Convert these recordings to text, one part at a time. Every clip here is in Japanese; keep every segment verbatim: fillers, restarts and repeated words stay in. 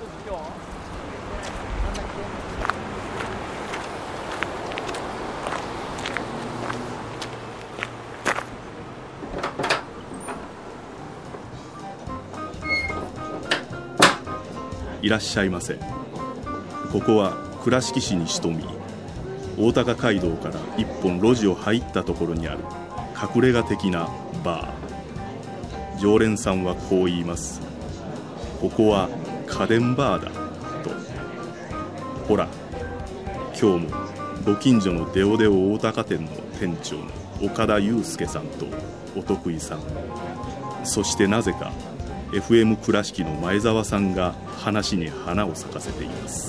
いらっしゃいませ。ここは倉敷市に潜み、大高街道から一本路地を入ったところにある隠れ家的なバー。常連さんはこう言います。ここは家電バーだと。ほら、今日もご近所のデオデオ大高店の店長の岡田祐介さんとお得意さん、そしてなぜかエフエム 倉敷の前澤さんが話に花を咲かせています。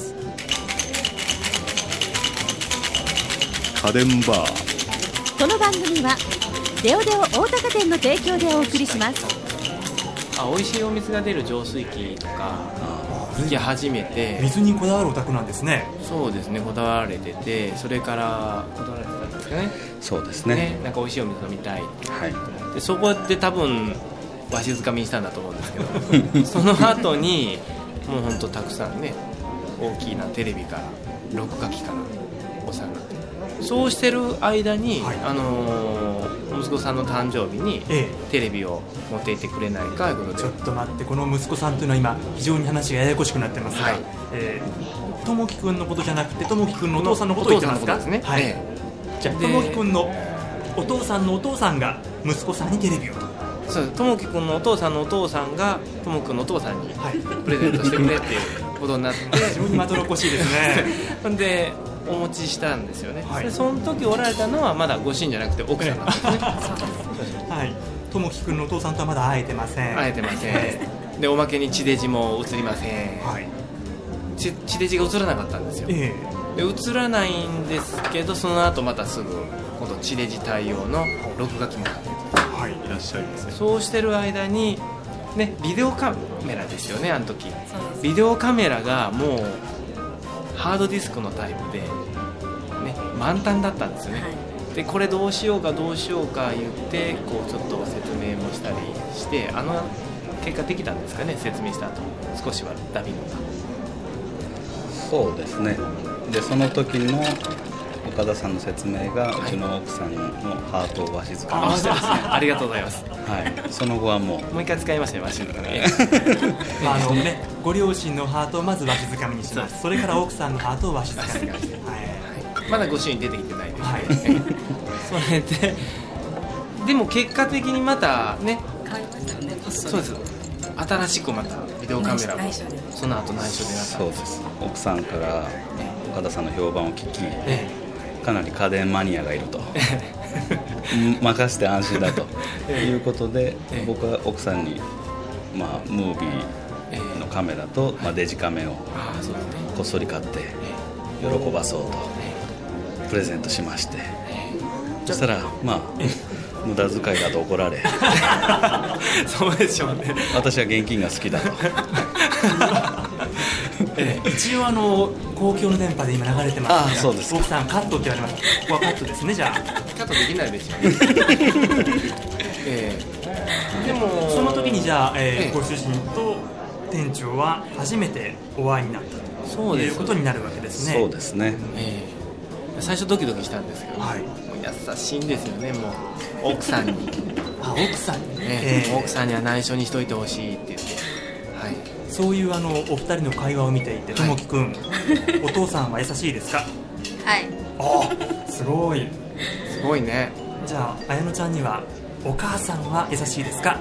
家電バー。 この番組はデオデオ大高店の提供でお送りします。 あ、美味しいお水が出る浄水器とか引き始めて、 水にこだわるお宅なんですね。 そうですね、こだわられてて、それからこだわられてたんですかね。 そうですね、 ね、なんか美味しいお水飲みたい、 はい、 でそこで多分わしづかみにしたんだと思うんですけどその後にもう本当たくさんね、大きなテレビから録画機からお世話になって、そうしてる間に、はい、あのー、息子さんの誕生日にテレビを持っていってくれないかということで。 ちょっと待って、この息子さんというのは今非常に話がややこしくなってますが、はい、えー、ともきくんのことじゃなくてともきくんのお父さんのことを言ってますか？ お父さんのことですね、はい、ええ、じゃあともきくんのお父さんのお父さんが息子さんにテレビをと。 そうです、ともきくんのお父さんのお父さんがともきくんのお父さんにプレゼントしてくれっていうことになって非常にまどろっこしいですねほんでお持ちしたんですよね、 はい、 でその時おられたのはまだご主人じゃなくて奥さんなんですねはい、ともきくんのお父さんとはまだ会えてません。 会えてませんでおまけに地デジも映りません、はい、地, 地デジが映らなかったんですよ、えー、で映らないんですけど、その後またすぐ今度地デジ対応の録画機も買って、 はい、 いらっしゃいませ。 そうしてる間にね、ビデオカメラですよね、あの時ビデオカメラがもうハードディスクのタイプで、ね、満タンだったんですよね、はい、でこれどうしようかどうしようか言ってこうちょっと説明もしたりして、あの結果できたんですかね、説明した後少しはダビングが。 そうですね、でその時の岡田さんの説明が、はい、うちの奥さんのハートをわしづかみにしてですねありがとうございます、 はい、その後はもうもう一回使いましたよ、わしづかみまああのね、ご両親のハートをまずわしづかみにします。それから奥さんのハートをわしづかみにして、はい、 まだご主人出てきてないです、 はい、 それででも結果的にまたね、 変わりましたよね、 そうです、新しくまたビデオカメラもその後内緒でなった。 そうです、奥さんから岡田さんの評判を聞き、 ええ、 かなり家電マニアがいると任せて安心だということで、ええ、僕は奥さんに、まあ、ムービーのカメラと、まあ、デジカメをこっそり買って喜ばそうとプレゼントしまして、そしたらまあ無駄遣いだと怒られそうでしょうね、 私は現金が好きだとええ、一応あの公共の電波で今流れてますが、 ああ、そうです、 奥さんカットって言われました。ここはカットですね。じゃあカットできないですよね、ええ、でもその時にじゃあ、えーええ、 ご主人と店長は初めてお会いになったとそうですいうことになるわけですね。 そうですね、 ええ、最初ドキドキしたんですけど、はい、もう優しいんですよね、もう奥さんにあ、奥さんに、 ね、えー、奥さんには内緒にしといてほしいって言って、はい、 そういうあのお二人の会話を見ていて、ともきくん、お父さんは優しいですか？ はい。 あ、すごいすごいね。 じゃあ綾乃ちゃんにはお母さんは優しいですか？ はい。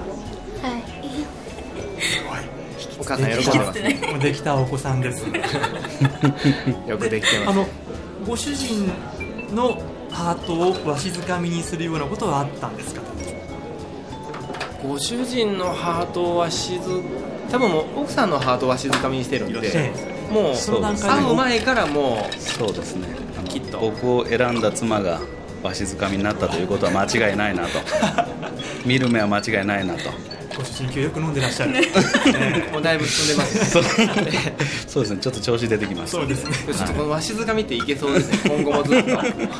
すごい。 お母さん喜んでますね。 もうできたお子さんですよくできてます。 あのご主人のハートをわしづかみにするようなことはあったんですか？ ご主人のハートをわしづ多分もう奥さんのハートをわしづかみにしてるんで、ええ、もうその段階会う前からもうそうですね、あのきっと僕を選んだ妻がわしづかみになったということは間違いないなと見る目は間違いないなと。 ご主人今日よく飲んでらっしゃる、 えもうだいぶ進んでますそうそうですね、ちょっと調子出てきます。 そうですね、 ちょっとこのわしづかみっていけそうですね、今後もずっと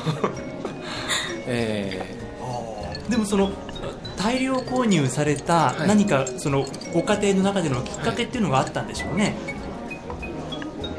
えー、でもその大量購入された何かそのご家庭の中でのきっかけっていうのがあったんでしょうね。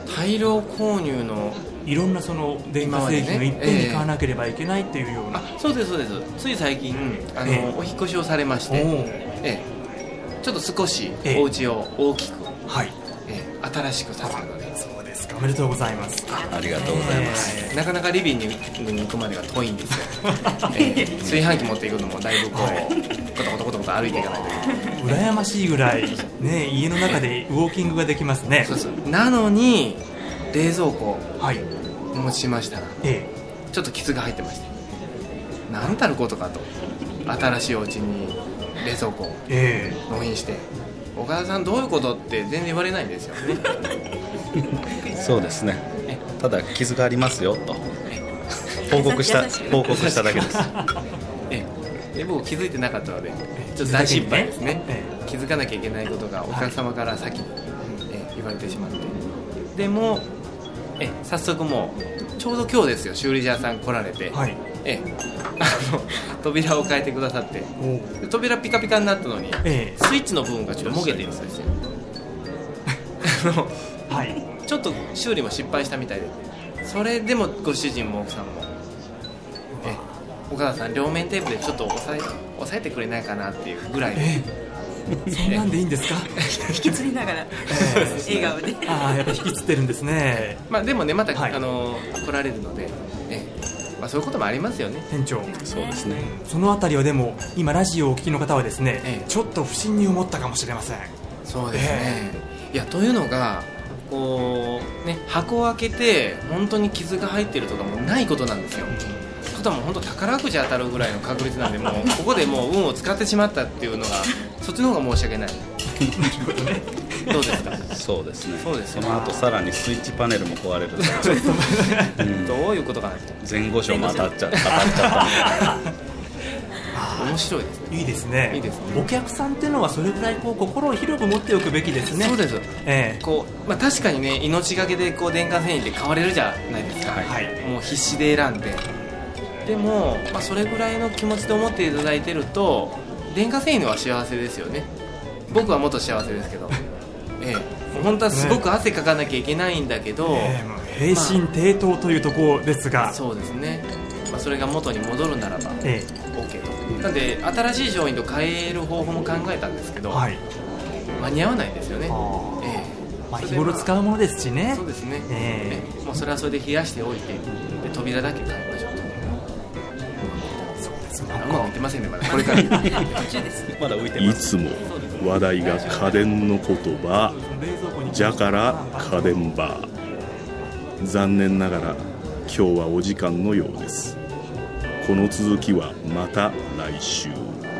大量購入のいろんなその電化製品をいっぺんに買わなければいけないっていうような、 あ、そうですそうです。つい最近あの、 ええお引っ越しをされまして、ええ、ちょっと少しええお家を大きく、 はいええ、新しくさせたので、 そうですか、おめでとうございます。 ありがとうございます、 なかなかリビングに行くまでが遠いんですよ、ええ、炊飯器持っていくのもだいぶこうコトコトコトコト歩いていかないといけない。 羨ましいぐらい、ね、家の中でウォーキングができますね。 そうそう。なのに冷蔵庫はいお持ちしましたら、 えちょっと傷が入ってまして、何たることかと。新しいお家に冷蔵庫をええ納品して、岡田さんどういうことって全然言われないんですよね。 そうですね、ただ傷がありますよと報告した報告しただけです。 ええ、僕気づいてなかったのでちょっと大心配ですね、 え気づかなきゃいけないことがお客様から先に、ええ言われてしまって、でもえ早速もうちょうど今日ですよ、修理屋さん来られて、 はい、 ええ、あの扉を変えてくださって、 おで扉ピカピカになったのに、 ええスイッチの部分がちょっともげてるんですよ。あのはいちょっと修理も失敗したみたいで、それでもご主人も奥さんもえ岡田さん両面テープでちょっと押さえ押さえてくれないかなっていうぐらい、 ええ、そんなんでいいんですか？ 引きつりながら、笑顔で。 ああ、やっぱり引きつってるんですね。 まあ、でもねまた、 はい、 あの来られるので、えまあ、そういうこともありますよね。 店長、 そうですね、 そのあたりはでも今ラジオをお聞きの方はですね、 ええ、 ちょっと不審に思ったかもしれません。 そうですね、え、いやというのがこう、ね、箱を開けて本当に傷が入ってるとかもないことなんですよ。ただもう本当宝くじ当たるぐらいの確率なんで、もうここでもう運を使ってしまったっていうのがそっちの方が申し訳ない。どうですか？ そうですね、 そうですその後さらにスイッチパネルも壊れるうん、 どういうことかなと。 前後賞も当たっちゃ当たっちゃったんで面白いですね。 いいですね。 いいですね。 お客さんっていうのはそれぐらいこう心を広く持っておくべきですね。 そうです、 ええ、 こうまあ、確かにね命がけでこう電化製品って買われるじゃないですか、 はい、 もう必死で選んで、でも、まあ、それぐらいの気持ちで思っていただいてると電化製品は幸せですよね。僕はもっと幸せですけど、ええ、もう本当はすごく汗かかなきゃいけないんだけど、 ええ、もう平身低頭というところですが、 まあ、そうですね、まあ、それが元に戻るならば、 ええ、 OK と。なんで新しい商品と変える方法も考えたんですけど、 はい、 間に合わないんですよね。 あ、 ええ、 まあ、日頃使うものですしね。 そうですね、 えええ、もうそれはそれで冷やしておいて、で扉だけ変えましょうと。 そうです。 うまくいってませんね、まだこれから途中ですね。 まだ浮いてます。 いつも話題が家電の言葉じゃから家電バー。残念ながら今日はお時間のようです。この続きはまた来週。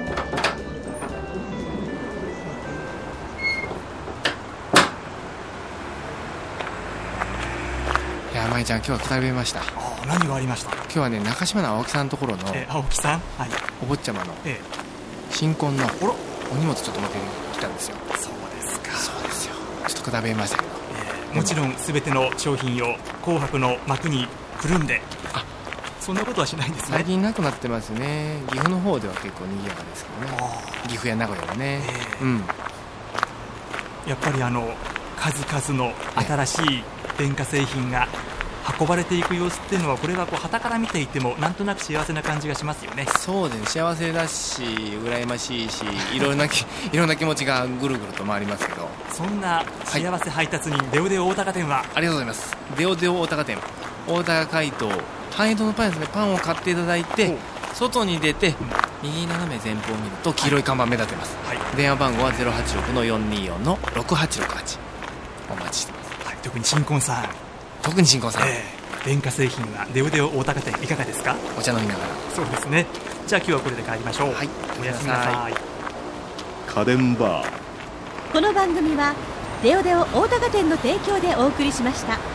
いや、舞ちゃん今日はくたびれました。 ああ、何がありました？ 今日はね中島の青木さんのところのえ青木さん、はい、 お坊ちゃまのえ新婚のおろお荷物ちょっと持ってきたんですよ。 そうですか。 そうですよ、ちょっとくたびれましたけど、 えー、もちろん全ての商品を紅白の幕にくるんで、あ、そんなことはしないんですね。 最近なくなってますね。岐阜の方では結構賑やかですけどね。岐阜や名古屋はね、 えー、 うん、 やっぱりあの数々の新しい電化製品が運ばれていく様子っていうのは、これはこう傍から見ていてもなんとなく幸せな感じがしますよね。 そうですね、幸せだし羨ましいし、いろんないろんな気持ちがぐるぐると回りますけど、 そんな幸せ配達人、デオデオ大高店は、 ありがとうございます。デオデオ大高店、大高街道半江戸のパンですね。パンを買っていただいて外に出て右斜め前方を見ると黄色い看板目立ってます、はい、電話番号は ゼロはちろくのよんにーよんのろくはちろくはち、お待ちしてます、 はい、特に新婚さん、 特に新婚さん、 えー、電化製品はデオデオ大高店いかがですか？ お茶飲みながら。 そうですね。じゃあ今日はこれで帰りましょう。 はい、 おやすみなさい。 家電バー。 この番組はデオデオ大高店の提供でお送りしました。